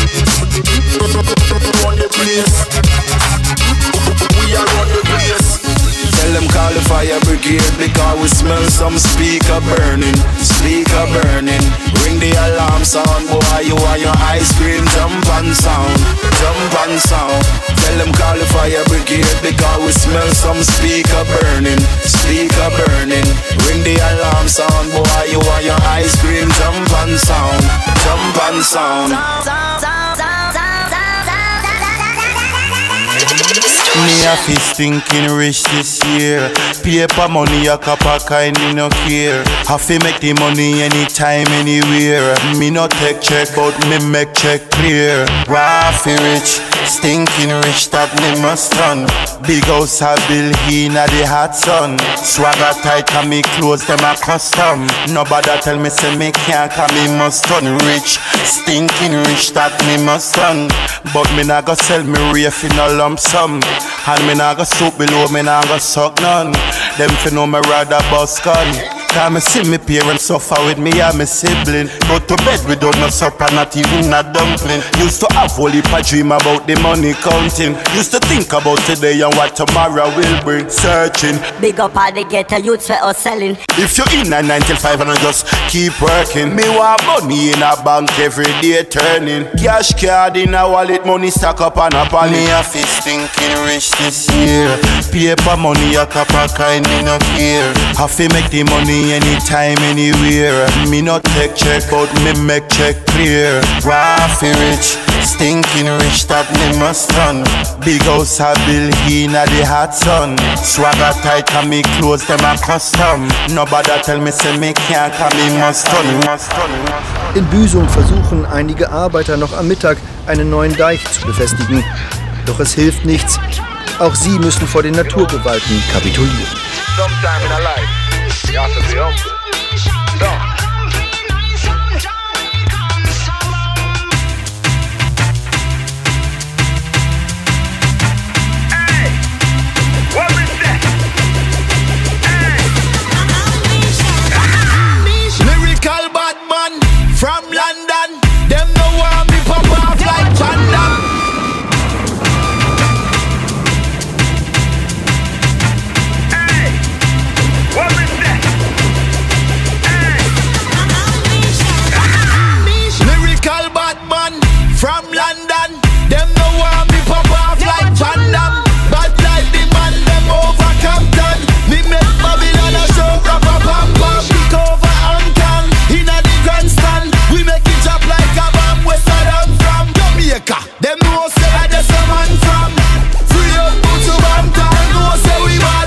[SPEAKER 18] Run the place, we a run the place. Tell them call the fire brigade because we smell some speaker burning, speaker burning. Ring the alarm sound, boy, you want your ice cream, jump and sound, jump and sound. Tell them call the fire brigade because we smell some speaker burning, speaker burning. Ring the alarm sound, boy, you want your ice cream, jump and sound, jump and sound.
[SPEAKER 6] Me a fi stinking rich this year. Paper money a cup of kind, me no care. Have to make the money anytime, anywhere. Me no take check, but me make check clear. Raffy rich, stinking rich that me must run. Big house a bill inna the hot sun. Swagger tight and me clothes them a custom. Nobody tell me say me can't, cause me must run rich. Stinking rich that me must run. But me nah go sell me rafe in a lump sum. And
[SPEAKER 3] me nah go soup below, me nah go suck none. Them fi know me rather bust gun. Time me see me parents suffer with me and me sibling. Go to bed without no supper, not even a dumpling. Used to have whole heap a dream about the money counting. Used to think about today and what tomorrow will bring. Searching.
[SPEAKER 5] Big up all the ghetto youths for us selling.
[SPEAKER 3] If you in a 9 till 5 and I just keep working. Me want money in a bank every day turning. Cash card in a wallet, money stack up and up. And me a fist thinking rich this year. Paper money a cup of kind me no care. Have to make the money anytime, anywhere. Me not take check, but me make check clear. Waffy rich, stinking rich, that me must run. Big house a build in the hot sun. Swagger tight and me clothes them a custom. Nobody tell me say me can't, cause me must run.
[SPEAKER 15] In Büsum versuchen einige Arbeiter noch am Mittag einen neuen Deich zu befestigen. Doch es hilft nichts. Auch sie müssen vor den Naturgewalten kapitulieren.
[SPEAKER 17] Sometime in our life, you have to be humble. Hey, what is that? Hey.
[SPEAKER 18] Lyrical bad man from London. Them no want me pop off like Panda.
[SPEAKER 17] What is that? Hey.
[SPEAKER 18] Lyrical bad man from London. Them no want me pop off like Panda. Bad like the man them over Compton. Me make Babylon a show proper pam pam. Pick over Hongkong inna the grandstand. We make it drop like a bomb. Where Saddam from Jamaica. Them know say I just a man from. Free up put to Bangtan. Know say we bad.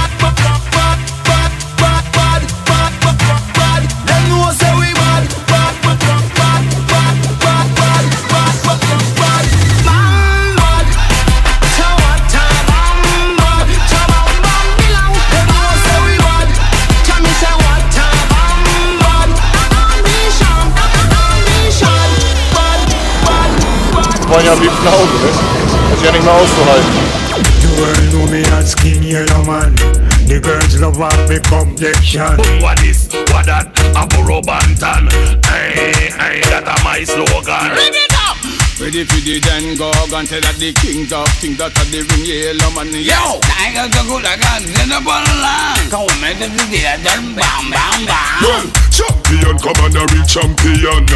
[SPEAKER 19] Wollen ja am liebsten nach Hause, ne? Das ist ja nicht mehr auszuhalten.
[SPEAKER 21] The world know me as King Yellow Man. The girls love up me complexion.
[SPEAKER 22] What is, what that, a burro bantan. Hey, hey, that a my slogan. Read it up!
[SPEAKER 26] Ready for the then go and tell that the king of things that are the ring yellow man.
[SPEAKER 22] Yo! I got the good again, then the ball line. Come on, man, the day, then bam, bam, bam.
[SPEAKER 16] Well, champion, come on, a real champion.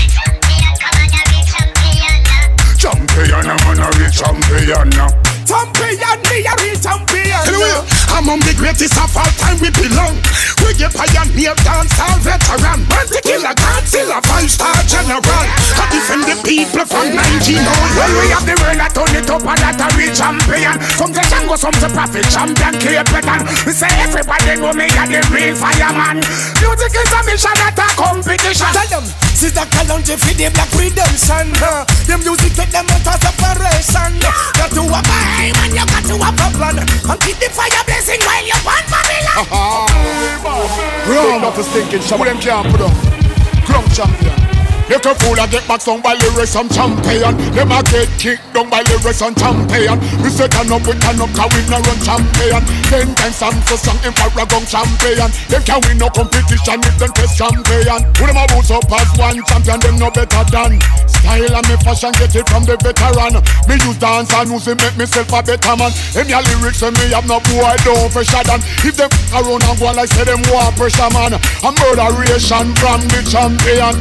[SPEAKER 16] Champion, I'm on a real champion.
[SPEAKER 18] Champion, me a real champion.
[SPEAKER 16] Anyway, among the greatest of all time we belong. We get pioneer, dancehall veteran. Want to kill a Godzilla, 5-star general. I defend the people from 1900.
[SPEAKER 18] Well, we have the world that turn it up and that a real champion. Some say Django, some say Prophet, champion, Capetan. We say everybody know me a the real fireman. Music is a mission, not a competition. Tell them, Sister Kalonji for the black redemption. The music take them out of separation. Got to have a aim and you got to have a plan. And keep the fire blazing while you burn Babylon.
[SPEAKER 16] Big not to stinking shop, them can't put up. Ground champion. If the fool a get back down by the rest and champion, them a get kicked down by the rest and champion. We say turn up, cause we no run champion. 10 times I'm so strong in Paragon champion. Them can win no competition if them test champion. Put them a boots up as one champion, them no better than. Style and me fashion get it from the veteran. Me use dance and music make myself a better man. Them your lyrics and me have no boy don't pressure than. If them around and go like say them war pressure man. I'm murderation from the champion.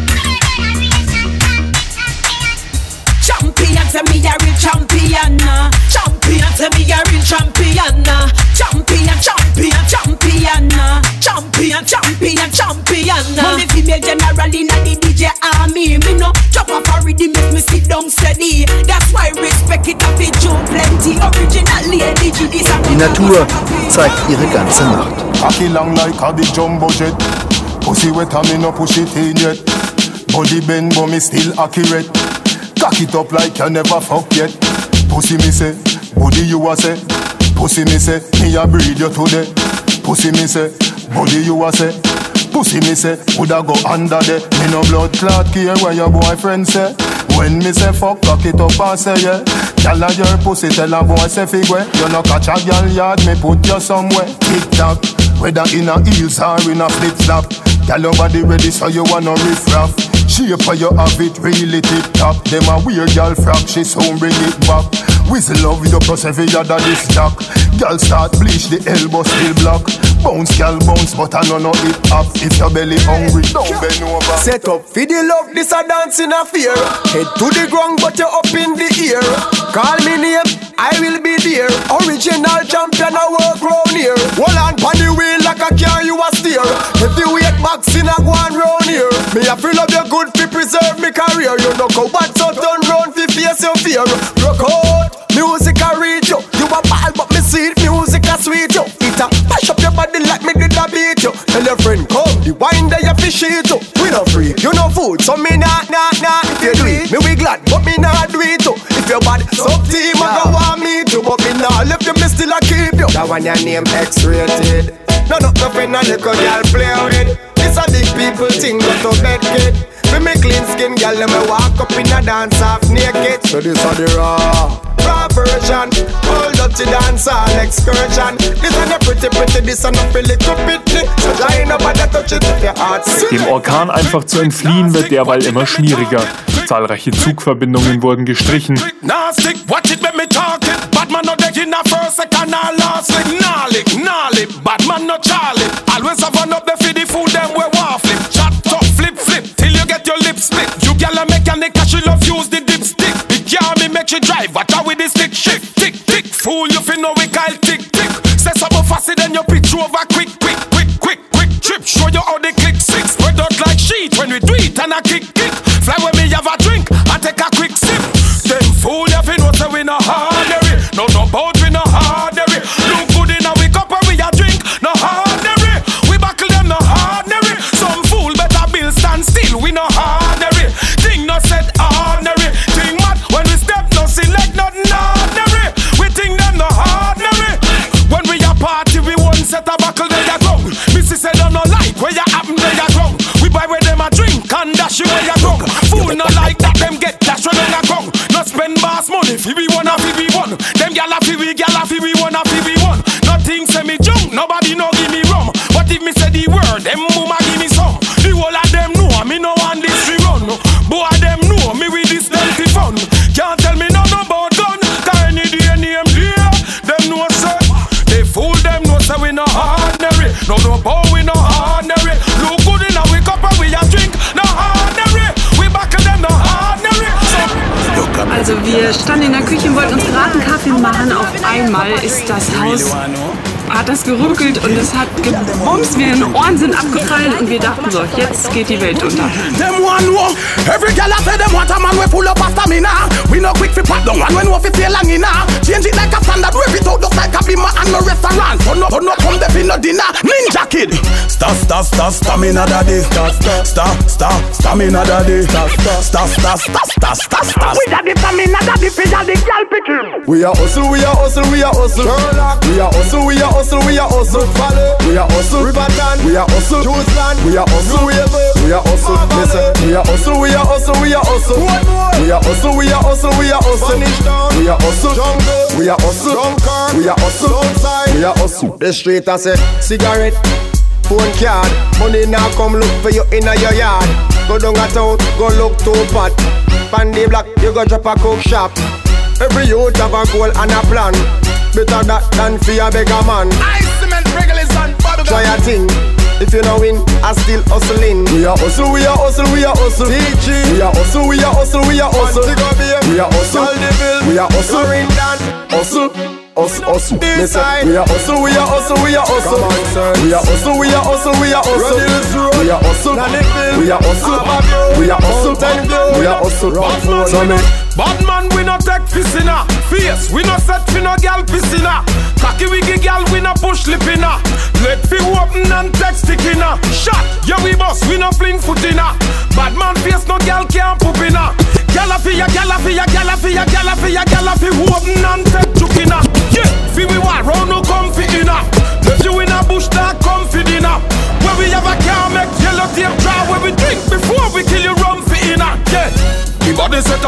[SPEAKER 1] Champion, tell me a real champion. Champion, tell me a real champion. Champion, champion, champion. Champion, champion, champion. Money female general in the DJ army. Me no drop off a rhythm, make me sit down steady. That's why respect it up in Joe plenty. Originally a DJ this.
[SPEAKER 15] Die Natur zeigt ihre ganze Macht.
[SPEAKER 16] Cocky long like a big jumbo jet. Pussy wet and me no push it in yet. Body bend but me still accurate. Cock it up like you never fuck yet. Pussy me say, body you a say. Pussy me say, me a breed you today. Pussy me say, body you a say. Pussy me say, woulda go under there. Me no blood clot care what your boyfriend say.
[SPEAKER 24] When me say fuck, cock it up and say yeah. Gyal a your pussy, tell a boy say figure. You no catch a gyal yard, me put you somewhere. Tick tock, whether in a heels or in a flip flop. Gyal your body ready, so you wanna riff raff. Shape for you have it really tip top. Them a weird gyal frock, she soon bring it back. Whistle love you plus every other this jack. Gyal start bleach, the elbow still block. Bounce gyal bounce, but I know it up. If your belly hungry, don't bend over.
[SPEAKER 2] Set up for the love, this a dance in a fear. Head to the ground, but you up in the ear. Call me name, I will be there. Original champion, I work round here. Hold on pon the wheel like a car, you a steer. If you wait boxing, I go on round here. Me a feel of your good to preserve me career. You know go bad, so turn round fi face your fear. Rock out, music a reach you. You a ball, but me see it, music a sweet you. It a mash up your body like me did a beat you. Tell your friend come, the wine there you fish it you. We no freak, you no food, so me nah. If you do it, me we glad, but me nah do it too. If your body sub team, I go want me too, but me nah left you, me still a keep you. That one your name X-rated. No nothing a little girl play with. It's a big people thing, but to bed kid. For me clean skin, girl, let me walk up in a dance half naked. So this are the raw version. Hold up to dance all excursion. This are the pretty, this are not really too pretty. So try nobody touch it if your heart sick.
[SPEAKER 4] Dem Orkan einfach zu entfliehen wird derweil immer schwieriger. Zahlreiche Zugverbindungen wurden gestrichen.
[SPEAKER 21] Batman no Charlie. Always have one up the for the food them we want flip. Chat top flip till you get your lips split. You gyal a mechanic she love use the dipstick. Big me make you drive. Watch out with the stick shift. Tick tick fool you fi know we call tick tick. Say something fast then you pitch over quick trip. Show you how the click six. Spread out like sheet when we do it and a kick. Fly when me have a drink and take a quick sip. Them fool you fi know say we no hardery. No bout we no hardery. Look good in a we cup and we a drink. No hardery. We buckle them no hardery. Some fool better bill stand still. We no hardery. Thing no set ordinary. Thing mad when we step no select nothing ordinary. We think them no ordinary. When we a party we won't set a buckle they a ground. Missy said don't no like where you happen they a ground. We buy where them a drink and dash you where you ground. Fool no like that them get dash where them a ground. No spend boss money fi we one a fi we one. Them gyal a fi we one a fi we one. Nothing say me junk, nobody no give me rum. But if me say the word, them mama give me some. The whole of them know me no want this fi run. Boy them know me with this them fi fun. Can't tell me nothing about gun. Tiny day name there. Them know say they fool them know say we no ordinary. No boy we no ordinary. Look good in a we cup and we a drink. No ordinary. We back them no ordinary.
[SPEAKER 7] Also wir standen in der Küche und wollten uns gerade einen Kaffee machen. Auf einmal ist das Haus, hat das geruckelt und es hat gebumst, wir in den Ohren sind abgeprallt und wir dachten so, jetzt geht die Welt unter.
[SPEAKER 18] Them one know, every girl I say them want a man we full of stamina. We no quick fi pop down one when we fi feel long enough. Change it like a standard, rip it out just like a bima and no restaurant. Turn up from the fin no dinner, ninja kid. Stamina daddy. Stamina daddy. We daddy stamina daddy fi all the girl picking.
[SPEAKER 2] We a hustle. We a hustle. We a hustle. We a hustle. We a hustle. We a hustle. Riverton. We a hustle. Juiceland. We a hustle. We a hustle. Listen. We a hustle. We a hustle. We a hustle. We a hustle. We a hustle. We a hustle. We a hustle. Jungle. We a hustle. We a hustle. Outside. We a hustle. The street I say cigarette. Phone card, money now come look for you in your yard. Go down a town, go look to pot. Pandy block, you go drop a coke shop. Every youth have a goal and a plan. Better that than for a beggar man.
[SPEAKER 18] I cement regulars and bottle.
[SPEAKER 2] Try a thing. If you no win, I still hustling. We a hustle, we a hustle, we a hustle. DG. We a hustle, we a hustle, we a hustle. We a hustle, we a hustle. Hustle. Hustle. Listen, we a hustle, we a hustle, we a hustle. We a hustle, we a hustle, we a hustle. We a hustle, we a hustle, we a hustle, we a hustle.
[SPEAKER 21] Bad man, we no take piscina. Face, we no set fi no gal piscina. Cocky wiggy gal, we no push lipina. Let fi open and take stickina. Shot, yeah we boss, we no fling footina. Bad man face, no gal can't poopina. Gala fi ya, gala fi ya, gala fi ya, gala fi ya, gala fi open and take jukina. Yeah, fi we war round no comfy inna. Left you in a bush that comfy dinner. Where we have a car make yellow tape dry. Where we drink before we kill you rum fi inna. Yeah. The body set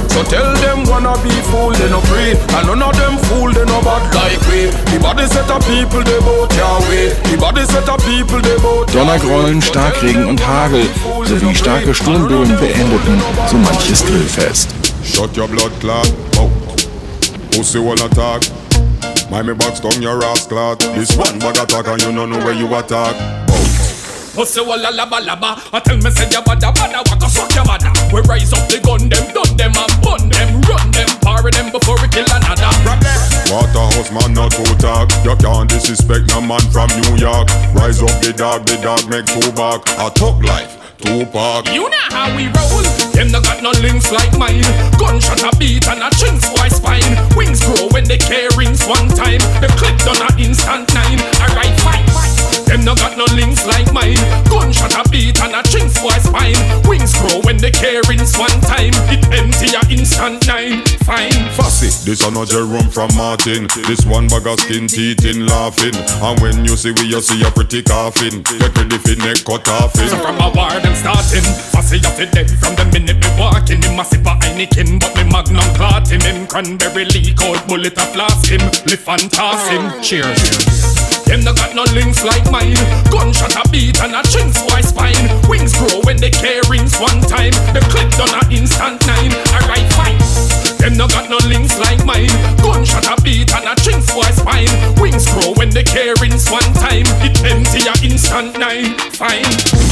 [SPEAKER 24] So tell them wanna be fool, they no free. And none of them fool, they no bad like we. The body set of people, they both your way. The body set of people, they both.
[SPEAKER 8] Donnergrollen, Starkregen und Hagel sowie starke Sturmböen beendeten so manches Grillfest.
[SPEAKER 16] Shut your blood clot out. Pussy wanna talk. My box down your ass clot. This one bag attack and you don't know where you attack.
[SPEAKER 9] Pussy walla laba laba. I tell me say ya bada bada. What the fuck ya bada? We rise up the gun them, done them and bun them, run them, parry them before we kill another.
[SPEAKER 16] Waterhouse man not to talk. You can't disrespect no man from New York. Rise up the dog make two back. I talk life. Tupac.
[SPEAKER 9] You know how we roll. Them no got no links like mine. Gunshot a beat and a chinks for a spine. Wings grow when they carry rings one time. The clip done a instant 9. Alright, fight. Them no got no links like mine. Gunshot a beat and a chinks for a spine. Wings grow when they carry rings one time. It empty a instant 9. Fine.
[SPEAKER 16] Fussy, this another room from Martin. This one bag of skin teeth in laughing. And when you see we, you see a pretty coffin. Get ready for neck cut off in.
[SPEAKER 9] So from a war them starting. Fussy off the dead from the minute me walking. Him a sip a Heineken, but me magnum clot him. Him cranberry leak out, bullet a flask him. Lift and toss him. Cheers. Them no got no links like mine. Gunshot a beat and a chinks for a spine. Wings grow when they carry rings one time. The clip done a instant 9. Alright, fine. Them no got no links like mine. Gunshot a beat and a chinks for a spine. Wings grow when they carry rings one time. It empty a instant 9. Fine.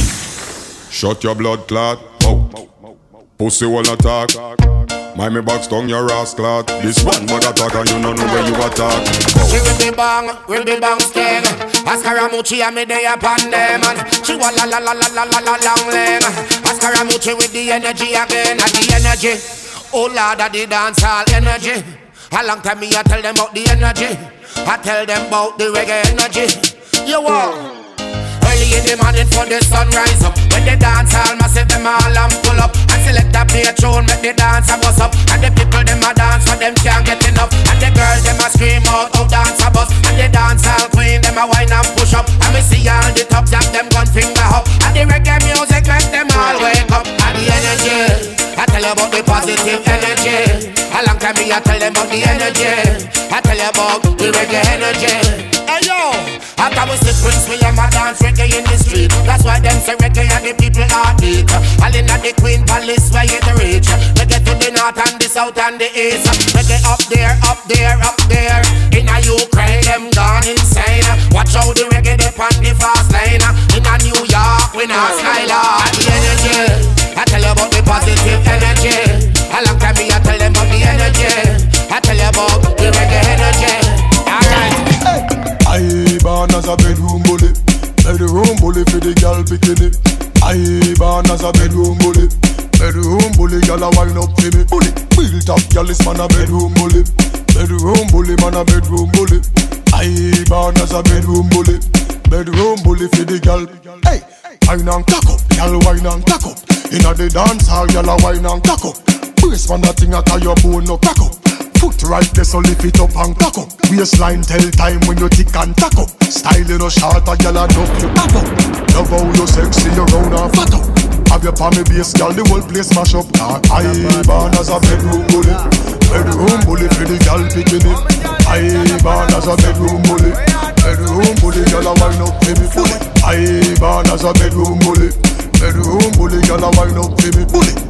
[SPEAKER 16] Shut your blood clot out. Pussy wanna talk. My box down your ass clot. This one bag attack and you don't know where you attack.
[SPEAKER 18] She will be bang skin. Scaramucci and me day upon them. She wa la la la la la la la long leg. Scaramucci with the energy again, the energy. Oh Lord, the dance hall energy. A long time me I tell them about the energy. I tell them about the reggae energy. You walk. Early in the morning for the sunrise up. When the dance hall massive them all and pull up. And select a play a tune, make the dance a bust up. And the people them a dance for them can't get enough. And the girls them a scream out, oh dance a bust. And the dance hall queen them a whine and push up. And me see all the top jack them gun finger up. And the reggae music make them all wake up. And the energy, I tell you about the positive energy. A long time me I tell them about the energy. I tell you about the reggae energy. Hey yo, after we see Prince William a dance reggae in the street. That's why them say reggae and the people are eat. All in at the Queen Palace where you reach. Reggae to the north and the south and the east. Reggae up there, up there, up there. In a Ukraine them gone insane. Watch out the reggae they on the fast lane. In a New York we not skylar. And the energy, I tell you about the positive energy. A long time me I tell them about the energy. I tell you about the reggae energy. Alright.
[SPEAKER 24] I born as a bedroom bully. Bedroom bully for the girl bikini. I born as a bedroom bully. Bedroom bully, girl a wine up for me. Bully, built up, girl is man a bedroom bully. Bedroom bully, man a bedroom bully. I born as a bedroom bully. Bedroom bully for the girl. Hey, wine and cock up, girl wine and cock up. Inna the dance hall, girl a wine and cock up. Brace man a thing a tie your bone no crack up. Foot right there so lift it up and cock up. Waistline tell time when you tick and tack up. Style you no short a girl a duck you pop up. Love how you sexy you round and fat up. Have your palmy base girl the whole place smash up. I born as a bedroom bully. Bedroom bully for the girl bikini. I born as a bedroom bully. Bedroom bully girl a wine up for me. I born as a bedroom bully. Bedroom bully girl a wine up for me.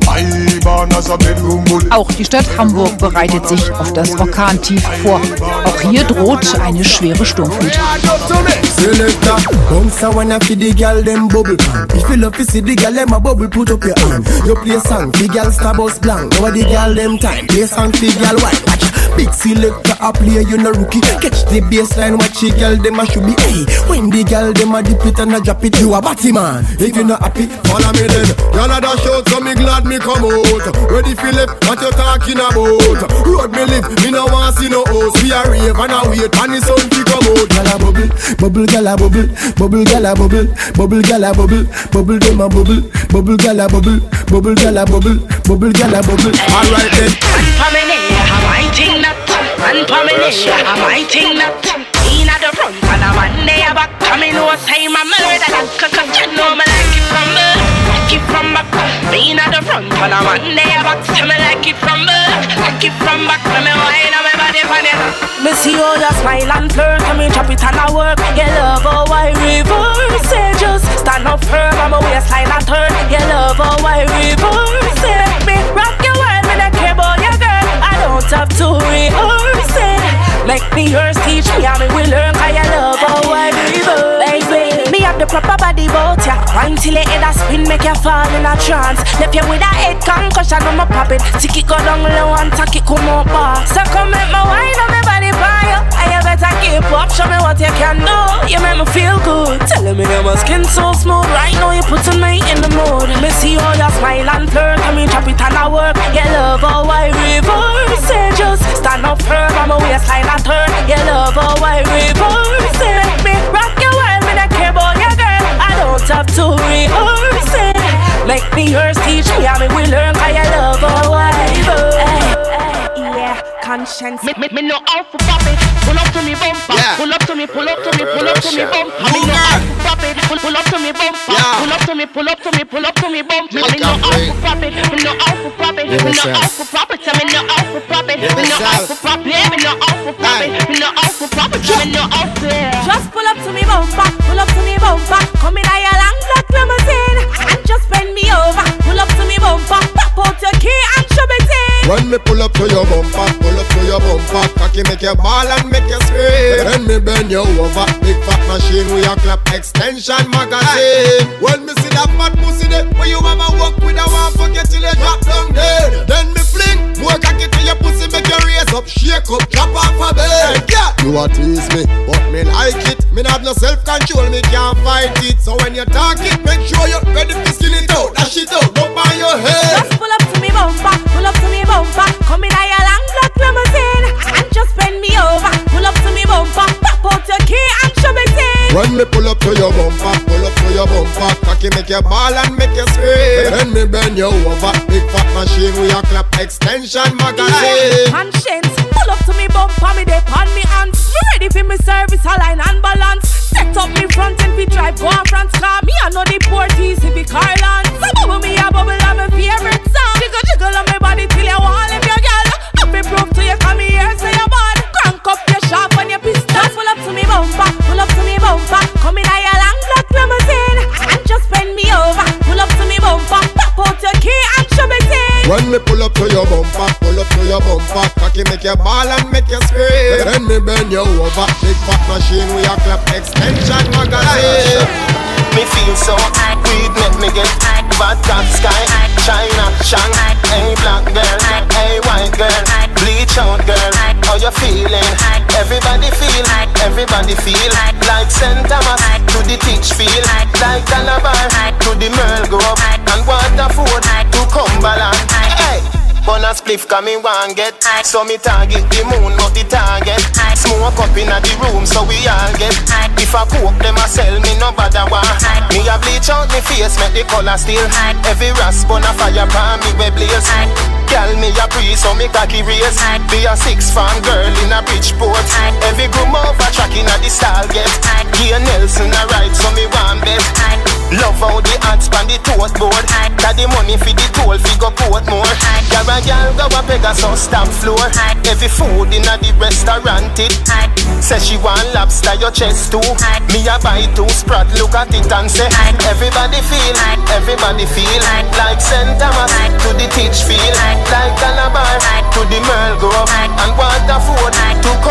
[SPEAKER 24] I born as a bedroom bully.
[SPEAKER 10] Auch die Stadt Hamburg bereitet sich auf das Orkantief vor. Auch hier droht eine schwere Sturmflut.
[SPEAKER 24] Selector, bounce a wanna feed the girl them bubble pan. If you love to see the girl them a bubble, put up your hand. You play song, the girl star bus blank. Now the girl them time, play song, the girl white. Watch big selector a play, you no rookie. Catch the baseline, watch the girl them a should be. Hey, when the girl them a dip it and a drop it, you a batty man. If you not happy, follow me then. Y'all a dash out, so me glad me come out. Ready for left, what you talking about? Road me live, me no want see no house. We a rave and a wait, and the sun to come out. Y'all a bubble, bubble, y'all a bubble, bubble, y'all a bubble, bubble, y'all a bubble, bubble, them a bubble, bubble, y'all a bubble, bubble, y'all a bubble, bubble, y'all a bubble. Alright then.
[SPEAKER 20] I'm writing that. And Pamela, I'm writing that. In at the front and I'm on there back. Coming no time, I'm murder. You know me like it from me. Like it from back. Me at the front and a man there back. Tell me like it from back, like it from back. When me wine on my body for it. Me see how you smile and flirt. Come in, chop it and I work. You love how I reverse it. Just stand up firm on my waistline and turn. You love how I reverse it. Me rock your world, me don't care about your girl. I don't have to rehearse it. Make me yours, teach me how me will learn. Cause you love how I reverse. Baby, me have the proper body bout ya. Wine till your head a spin, make you fall in a trance. Left you with a head concussion, I'ma pop it. Tick it go down low and tack it come up bar. So come make my wine on my body for you. And you better keep up, show me what you can do. You make me feel good, telling me that my skin so smooth. Right now you putting me in the mood. Me see how you smile and flirt. Come in, chop it and I work. You love how I reverse it. Just stand up firm on my waistline and turn. You love how I reverse it. Make me rock your world, me don't care about your girl. I don't have to rehearse it. Make me yours, teach me how me will learn. Cause you love how I reverse. Yeah, conscience. Me know how to pop it. Pull up to me bumper. Pull up to me, pull up to me, pull up to me bumper. Me know how to pop it. Pull up to me bumper. Pull up to me, pull up to me, pull up to me bumper. Me know how to pop it. Me know how to pop it. Me know how to pop it. Me know how to pop it. Me know how to pop it. Me know how to pop it. Me know how to pop it. Me know how to. Just pull up to me bumper. Pull up to me bumper. Come in a long black limousine and just bend me over. Pull up to me bumper. Pop out your key and shove it in.
[SPEAKER 16] When me pull up to your bumper, pull up to your bumper. Cocky make you ball and make you scream. Then me bend you over. Big fat machine with your clap extension magazine. When me see that fat pussy there, where you mama walk with a one forget till you drop down dead. Then me fling more cocky to your pussy, make you raise up, shake up, drop off a bed. Yeah, you a tease me, but me like it. Me have no self-control, me can't fight it. So when you talk it, make sure you're ready to skin it out. That shit out, up on your head.
[SPEAKER 20] Just pull up to me bumper, pull up to me bumper. Come in a long black limousine and just bend me over. Pull up to me bumper, pop out your key and shove it in.
[SPEAKER 16] When me pull up to your bumper, pull up to your bumper. Cocky make you ball and make you scream. Then me bend you over. Big fat machine with your clap extension magazine.
[SPEAKER 20] Conscience, pull up to me bumper, me dey on me hands. Me ready for me service, align and balance. Set up me front and we drive go on France car. Me I know the port easy for Carland. So bubble me a bubble on my favorite song. Jiggle jiggle on my body till you want live your girl. Up me proof to you come here say you're bad. Crank up your sharp on your pistol. Pull up to me bumper, pull up to me bumper. Come in a long black limousine and just bend me over. Pull up to me bumper, pop out your key and shove it in.
[SPEAKER 16] When me pull up to your bumper, pull up to your bumper. Cocky make you ball and make you scream. Then me bend you over. Big fat machine with your clap extension magazine.
[SPEAKER 11] Me feel so weed make me get bad top sky, China, Shang. Hey black girl, hey white girl, bleach out girl. How you feeling? Everybody feel like St. Thomas to the Teachfield, like Calabar to the Merle Grove and Waterford to Cumberland. Hey. Wanna spliff cause me want get. So me target the moon not the target. Smoke up inna the room so we all get. If I coke them a sell me no bother wa. Me a bleach out me face make the color still. Every rasp on a fire pan me we blaze. Girl me a pre so me cocky race. Be a 6 farm girl in a Bridgeport. Every groom over track inna the stall get. Gia Nelson a ride so me want bet. Love how the ads pan the toast board. Got the money for the toll fi go Portmore. Girl go a Pegasus stamp floor. Every food in a the restaurant it. Say she want lobster your chest too. Me a buy 2 Sprat look at it and say everybody feel like St. Thomas to the Teachfield, like Calabar to the Merle Grove and Waterford to